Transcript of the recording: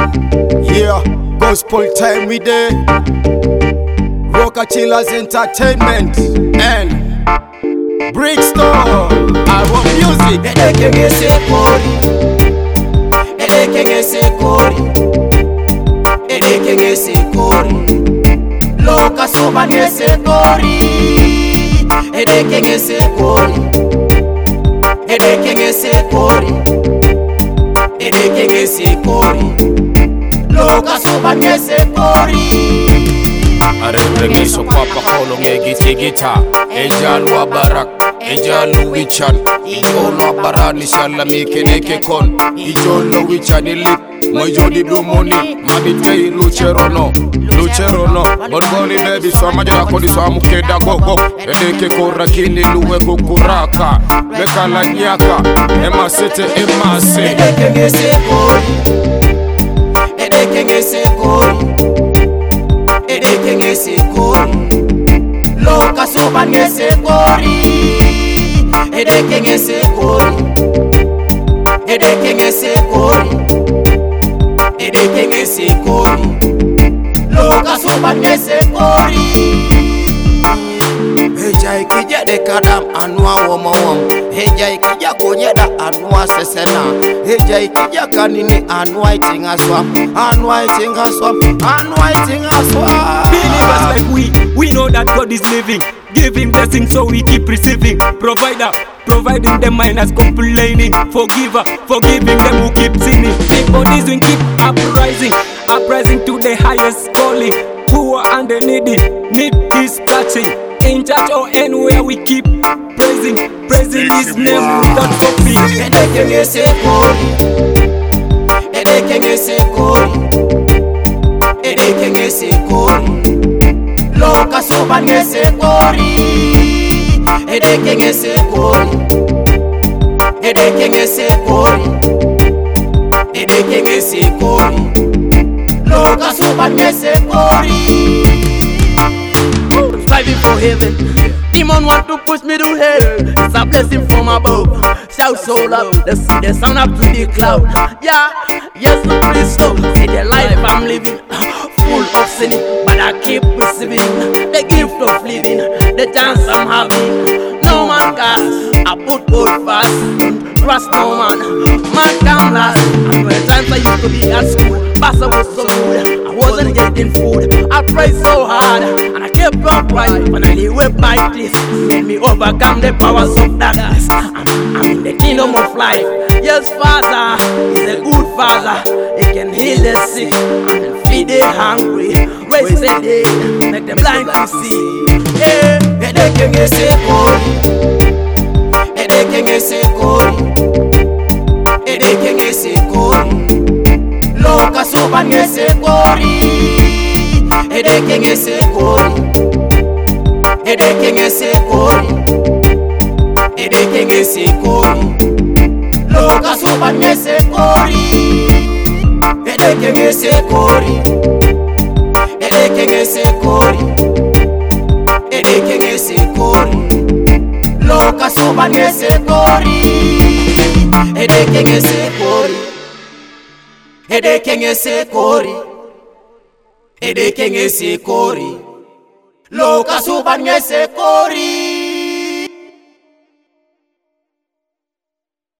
Yeah, gospel time we there. Rocker Chillers Entertainment and Brixton. I want music. Edekenge sekori, edekenge sekori, edekenge sekori. Loka soba nye sekori, edekenge sekori, edekenge sekori, edekenge sekori. Loka soba nye sekori. Areprengiso papa kolong gita Ejalu barak, ejalu wichan Ijolo barani salami keneke kon Ijolo wichan ilip Majodi blue money Mabitei lucherono Bonboni baby swama jara kodi swamu keda gogo Edeke korakini luwe kukuraka Leka la nyaka Ema sete ema se Edekenge sekori, edekenge sekori, edekenge sekori. Loka soba nye sekori, edekenge sekori, edekenge sekori, edekenge sekori. Loka soba nye sekori. Heja ikija dekadam anua womowom. Heja ikija konyeda anua sesena. Heja ikija kanini anua itinga swam. Anua itinga swam. Anua itinga swam. Believers like we know that God is living. Giving blessings so we keep receiving. Provider, providing them minus complaining. Forgiver, forgiving them who keep sinning. People we keep uprising to the highest calling. Poor and the needy need His touching. In church or anywhere we keep praising His name without stopping. Edekenge sekori, edekenge sekori, edekenge sekori. Loka soba nye sekori, edekenge sekori, edekenge sekori, edekenge sekori. Loka soba nye sekori. Striving for heaven, demon want to push me to hell. It's a blessing from above. Shout so loud, let's see the sound up to the cloud. Yeah, yes, Lord, please so. See the life I'm living, full of sin, but I keep receiving the gift of living, the chance I'm having. No man gas, I put God fast. Trust no man come last. And when times I used to be at school, Pasta was so good, I wasn't getting food. I prayed so hard, and I kept on praying. Finally went by this, made me overcome the powers of darkness. I'm in the kingdom of life. Yes, Father is a good Father. He can heal the sick and feed the hungry, raise the dead, make the blind to see. Yeah, edekenge sekori, edekenge sekori, edekenge sekori. Loka soba nye sekori, edekenge sekori, edekenge sekori, edekenge sekori. Loka soba nye sekori, edekenge sekori, edekenge sekori, edekenge sekori. Loka soba nye sekori, edekenge sekori, edekenge sekori, edekenge sekori. Loka soba nye sekori.